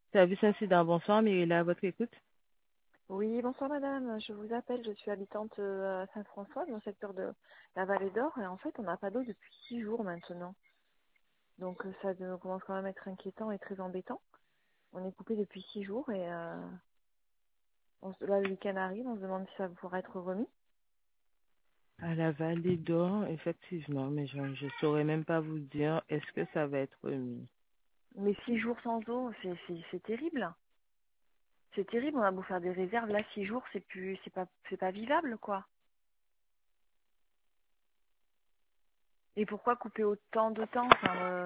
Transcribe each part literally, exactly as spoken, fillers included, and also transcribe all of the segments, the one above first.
Service incident, bonsoir, Myrilla, à votre écoute. Oui, bonsoir madame, je vous appelle, je suis habitante euh, à Saint-François, dans le secteur de la Vallée d'Or, et en fait on n'a pas d'eau depuis six jours maintenant. Donc euh, ça de- commence quand même à être inquiétant et très embêtant. On est coupé depuis six jours et euh, on se- là le week-end arrive, on se demande si ça pourra être remis. À la Vallée d'Or, effectivement, mais je ne saurais même pas vous dire est-ce que ça va être mis. Mais six jours sans eau, c'est c'est- c'est terrible. C'est terrible, on a beau faire des réserves, là six jours c'est plus c'est pas c'est pas vivable quoi. Et pourquoi couper autant de temps enfin, euh,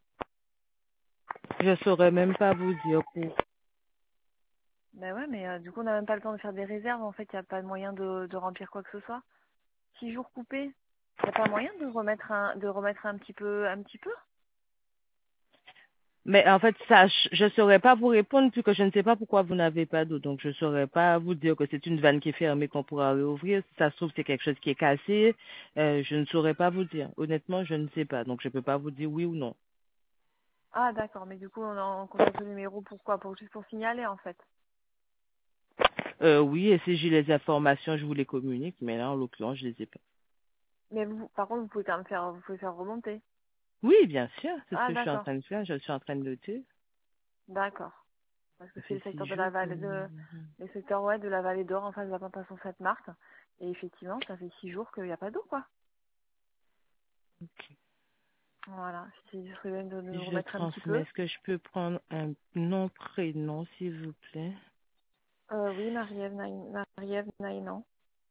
Je saurais même pas vous dire pour. Ben ouais, mais euh, du coup on n'a même pas le temps de faire des réserves, en fait il n'y a pas de moyen de, de remplir quoi que ce soit. Six jours coupés. Il n'y a pas moyen de remettre un de remettre un petit peu un petit peu? Mais en fait, ça, je ne saurais pas vous répondre puisque je ne sais pas pourquoi vous n'avez pas d'eau. Donc, je ne saurais pas vous dire que c'est une vanne qui est fermée qu'on pourra réouvrir. Si ça se trouve, c'est quelque chose qui est cassé. Euh, je ne saurais pas vous dire. Honnêtement, je ne sais pas. Donc, je ne peux pas vous dire oui ou non. Ah d'accord, mais du coup on, en- on contacte le numéro pourquoi? Pour juste pour signaler en fait. Euh, oui, et si j'ai les informations, je vous les communique. Mais là, en l'occurrence, je les ai pas. Mais vous par contre vous pouvez quand même faire vous pouvez faire remonter. Oui, bien sûr, c'est ce Ah que je suis en d'accord, train de faire. Je suis en train de noter. d'accord. Parce que Ça c'est fait le secteur six de la jours que... vallée de le secteur ouais de la vallée d'Or en face de la plantation Sainte-Marthe. Et effectivement, ça fait six jours qu'il n'y a pas d'eau quoi. Ok. Voilà, si ce serait bien de, de nous Je remettre un petit transmets. peu. Est-ce que je peux prendre un nom, prénom, s'il vous plaît? Euh, oui, Marie-Ève Naï- Marie-Ève Naïnan.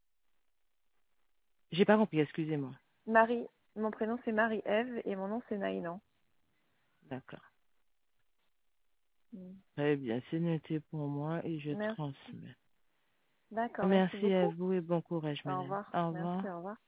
J'ai pas compris, excusez-moi. Marie, mon prénom c'est Marie-Ève et mon nom c'est Naïnan. D'accord. Mm. Très bien, c'est noté pour moi et je Merci. transmets. D'accord, merci Merci à beaucoup. vous et bon courage, Au madame. revoir. Au Merci, revoir. au revoir.